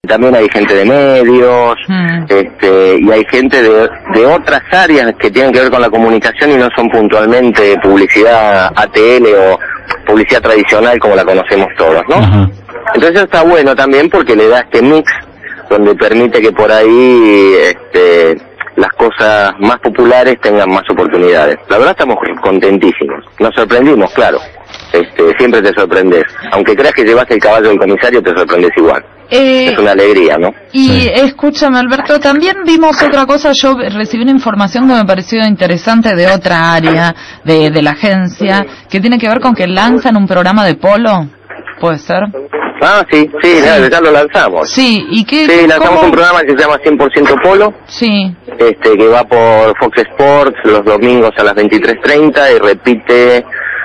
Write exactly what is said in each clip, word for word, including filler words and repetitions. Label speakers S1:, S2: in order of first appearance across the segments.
S1: también hay gente de medios, mm. este, y hay gente de, de otras áreas que tienen que ver con la comunicación y no son puntualmente publicidad A T L o publicidad tradicional como la conocemos todos, ¿no? Uh-huh. Entonces eso está bueno también porque le da este mix donde permite que por ahí este, las cosas más populares tengan más oportunidades. La verdad estamos contentísimos, nos sorprendimos, claro. Este, siempre te sorprendes, aunque creas que llevaste el caballo del comisario, te sorprendes igual. Eh, es una alegría, ¿no?
S2: Y sí. Escúchame, Alberto, también vimos otra cosa. Yo recibí una información que me pareció interesante de otra área de, de la agencia, que tiene que ver con que lanzan un programa de polo, ¿puede ser?
S1: Ah, sí, sí, sí. Ya, ya lo lanzamos.
S2: Sí, ¿y qué?
S1: Sí, lanzamos
S2: ¿cómo?
S1: Un programa que se llama cien por ciento Polo.
S2: Sí.
S1: Este, que va por Fox Sports los domingos a las veintitrés treinta y repite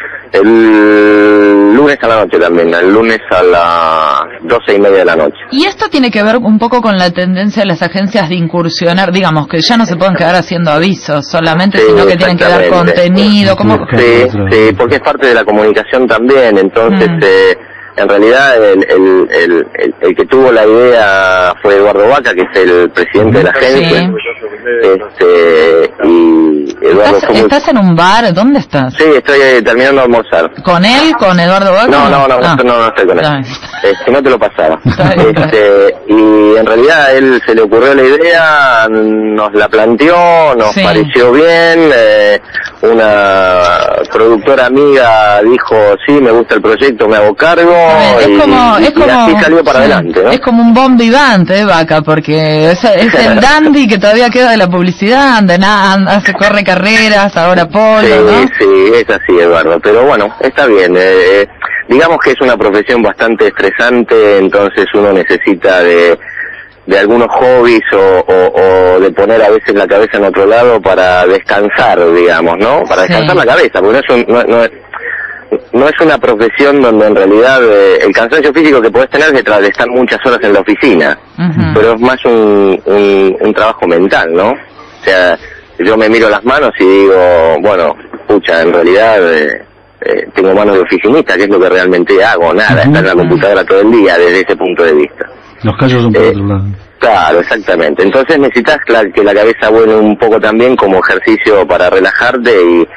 S1: el lunes a la noche también, el lunes a las doce y media de la noche.
S2: Y esto tiene que ver un poco con la tendencia de las agencias de incursionar, digamos, que ya no se pueden quedar haciendo avisos solamente, sí, sino que tienen que dar contenido. ¿Cómo?
S1: Sí, sí, porque es parte de la comunicación también, entonces... Mm. Eh, En realidad el, el, el, el, el que tuvo la idea fue Eduardo Vaca, que es el presidente de la agencia. Sí. Este, y Eduardo
S2: ¿Estás, ¿Estás muy... en un bar? ¿Dónde estás?
S1: Sí, estoy eh, terminando de almorzar.
S2: ¿Con él? ¿Con Eduardo Vaca?
S1: No, no, no, ah. no, no, no estoy con él. Este, no te lo pasaba. Este, y en realidad a él se le ocurrió la idea, nos la planteó, nos sí. pareció bien. Eh, una productora amiga dijo, sí, me gusta el proyecto, me hago cargo.
S2: Es
S1: y,
S2: como,
S1: y,
S2: es como,
S1: y así salió para sí, adelante, ¿no?
S2: Es como un bon vivante, ¿eh, Vaca? Porque es, es el dandy que todavía queda de la publicidad, anda, anda, hace, corre carreras, ahora polo,
S1: sí,
S2: ¿no?
S1: Sí, es así, Eduardo, pero bueno, está bien. Eh, digamos que es una profesión bastante estresante, entonces uno necesita de de algunos hobbies o, o, o de poner a veces la cabeza en otro lado para descansar, digamos, ¿no? Para descansar sí. la cabeza, porque no es, un, no, no, es, no es una profesión donde en realidad eh, el cansancio físico que podés tener es detrás de estar muchas horas en la oficina, uh-huh. pero es más un, un, un trabajo mental, ¿no? O sea, yo me miro las manos y digo, bueno, pucha, en realidad... Eh, Eh, tengo manos de oficinista, que es lo que realmente hago, nada, uh-huh. estar en la computadora todo el día desde ese punto de vista.
S3: Los callos son por eh, otro lado.
S1: Claro, exactamente. Entonces necesitas la, que la cabeza vuele un poco también como ejercicio para relajarte y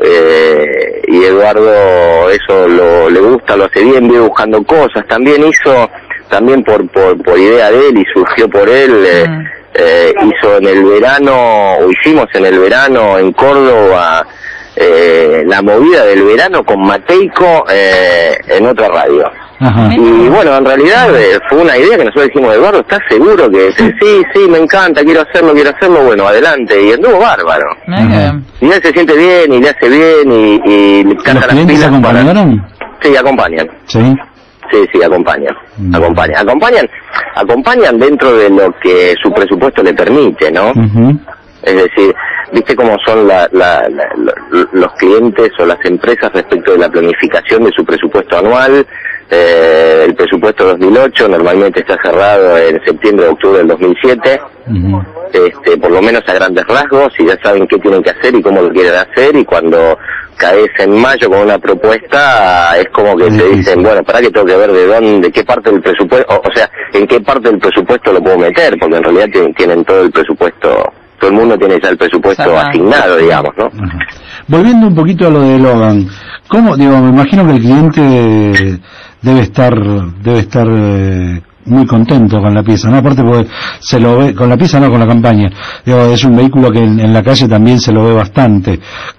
S1: eh, y Eduardo eso lo, le gusta, lo hace bien, vive buscando cosas. También hizo, también por por, por idea de él y surgió por él, eh, uh-huh. eh, hizo en el verano, o hicimos en el verano en Córdoba, Eh, la movida del verano con Mateico eh, en otra radio. Ajá. Y bueno, en realidad eh, fue una idea que nosotros dijimos, Eduardo, ¿estás seguro que sí, sí, sí, me encanta, quiero hacerlo, quiero hacerlo? Bueno, adelante, y anduvo bárbaro. Ajá. Y él se siente bien, y le hace bien, y, y le canta las pilas.
S3: ¿Acompañaron?
S1: Para... Sí, acompañan.
S3: Sí.
S1: Sí, sí, acompañan, mm. acompañan, acompañan, acompañan dentro de lo que su presupuesto le permite, ¿no? Uh-huh. Es decir, viste cómo son la, la, la, la, los clientes o las empresas respecto de la planificación de su presupuesto anual. Eh, el presupuesto dos mil ocho normalmente está cerrado en septiembre o octubre del dos mil siete, uh-huh. este, por lo menos a grandes rasgos, y ya saben qué tienen que hacer y cómo lo quieren hacer, y cuando caes en mayo con una propuesta es como que uh-huh. te dicen, bueno, para que tengo que ver de dónde, qué parte del presupuesto, o, o sea, en qué parte del presupuesto lo puedo meter, porque en realidad tienen, tienen todo el presupuesto. Todo el mundo tiene ya el presupuesto Ajá. asignado, digamos, ¿no?
S3: Ajá. Volviendo un poquito a lo de Logan, ¿cómo, digo, me imagino que el cliente debe estar, debe estar eh, muy contento con la pieza, ¿no? Aparte porque se lo ve, con la pieza no, con la campaña, digo, es un vehículo que en, en la calle también se lo ve bastante.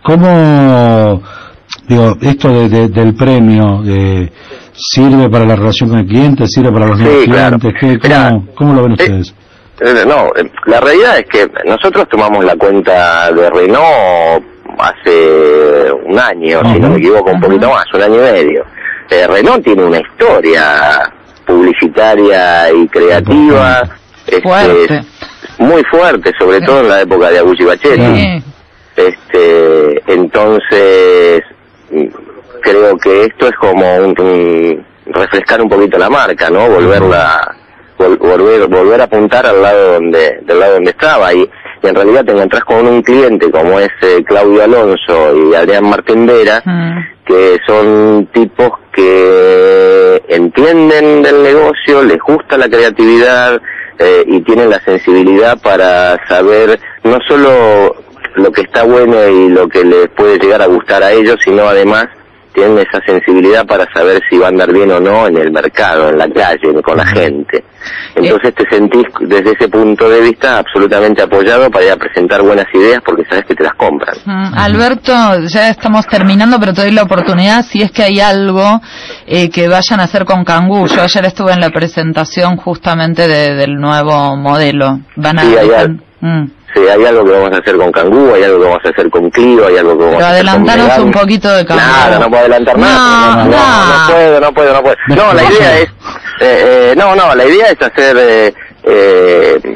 S3: ¿Cómo, digo, esto de, de, del premio, de, sirve para la relación con el cliente, sirve para los nuevos
S1: sí,
S3: clientes?
S1: Claro.
S3: ¿Qué, cómo, ¿Cómo lo ven ustedes?
S1: Eh, No, la realidad es que nosotros tomamos la cuenta de Renault hace un año, uh-huh. si no me equivoco, un poquito más, un año y medio. Eh, Renault tiene una historia publicitaria y creativa,
S2: fuerte.
S1: Este, muy fuerte, sobre todo en la época de Agustín Bachetti. Sí. Este, entonces, creo que esto es como un, un refrescar un poquito la marca, ¿no? Volverla... volver volver a apuntar al lado donde del lado donde estaba y, y en realidad te encontrás con un cliente como es eh, Claudio Alonso y Adrián Martín Vera, mm. que son tipos que entienden del negocio, les gusta la creatividad eh, y tienen la sensibilidad para saber no solo lo que está bueno y lo que les puede llegar a gustar a ellos, sino además tienen esa sensibilidad para saber si va a andar bien o no en el mercado, en la calle, con la gente. Entonces te sentís desde ese punto de vista absolutamente apoyado para ir a presentar buenas ideas porque sabes que te las compran.
S2: Mm, Alberto, ya estamos terminando, pero te doy la oportunidad si es que hay algo eh, que vayan a hacer con Kangoo. Yo ayer estuve en la presentación justamente de, del nuevo modelo. Van a
S1: sí, hay, al... mm. sí, hay algo que vamos a hacer con Kangoo, hay algo que vamos a hacer con Clio, hay algo que vamos
S2: pero
S1: a hacer con
S2: adelantanos un poquito de Kangoo.
S1: Nada, no puedo adelantar
S2: no,
S1: nada. No, no,
S2: no.
S1: no, no puedo, no puedo, no puedo. No, la idea es... Eh, eh, no, no, la idea es hacer eh, eh,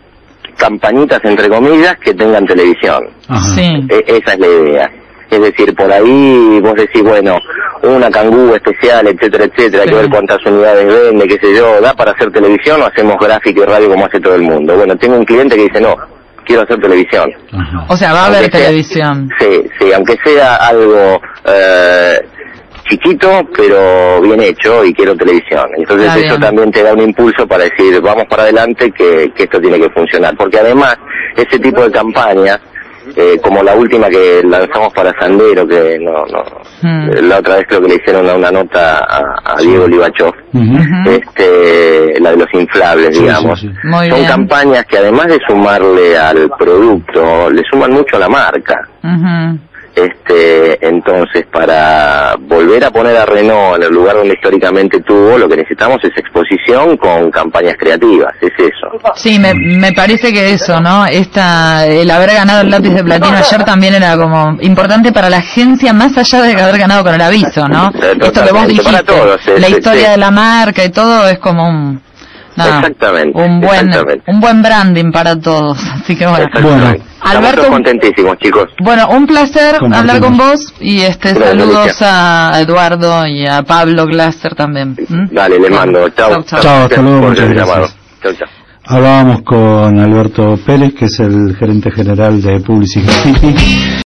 S1: campañitas, entre comillas, que tengan televisión.
S2: Sí.
S1: E esa es la idea. Es decir, por ahí vos decís, bueno, una Kangoo especial, etcétera, etcétera, sí. Hay que ver cuántas unidades vende, qué sé yo, ¿da para hacer televisión o hacemos gráfica y radio como hace todo el mundo? Bueno, tengo un cliente que dice, no, quiero hacer televisión.
S2: Ajá. O sea, va a haber
S1: aunque
S2: televisión.
S1: Sea, sí, sí, aunque sea algo... Eh, chiquito, pero bien hecho y quiero televisión. Entonces Está eso bien. También te da un impulso para decir, vamos para adelante que, que esto tiene que funcionar. Porque además, ese tipo de campañas, eh, como la última que lanzamos para Sandero, que no, no, hmm. la otra vez creo que le hicieron una, una nota a, a Diego Libachov, uh-huh. este, la de los inflables, sí, digamos. Sí, sí. Son bien. Campañas que además de sumarle al producto, le suman mucho a la marca. Uh-huh. Este, entonces, para volver a poner a Renault en el lugar donde históricamente tuvo, lo que necesitamos es exposición con campañas creativas, es eso.
S2: Sí, me, me parece que eso, ¿no? Esta, el haber ganado el lápiz de platino ayer también era como importante para la agencia, más allá de haber ganado con el aviso, ¿no? Totalmente. Esto que vos dijiste, todos, es, la es, historia es, de la marca y todo es como un... Nada,
S1: exactamente,
S2: un buen
S1: exactamente.
S2: un buen branding para todos, así que bueno.
S1: bueno Alberto, estamos contentísimos, chicos.
S2: Bueno, un placer hablar con vos y este Gracias, saludos Alicia. A Eduardo y a Pablo Glasser también.
S1: ¿Mm? Dale, le mando. Chao,
S3: chao. Chao, hasta luego, muchas gracias. Chao, chao. Hablábamos con Alberto Pérez, que es el gerente general de Publicis City.